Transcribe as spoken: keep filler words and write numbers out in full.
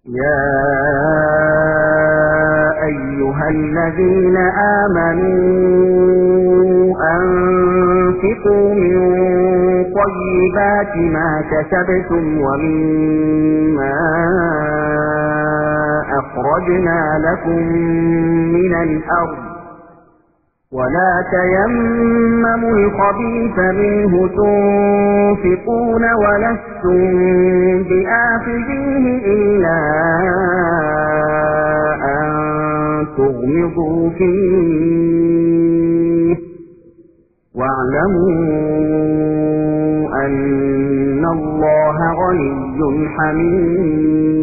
يا أيها الذين آمنوا أنفقوا من طيبات ما كسبتم ومما أخرجنا لكم من الأرض ولا تيمموا الخبيث منه تنفقون ولستم بآخذيه إلا أن تغمضوا فيه واعلموا أن الله غني حميد.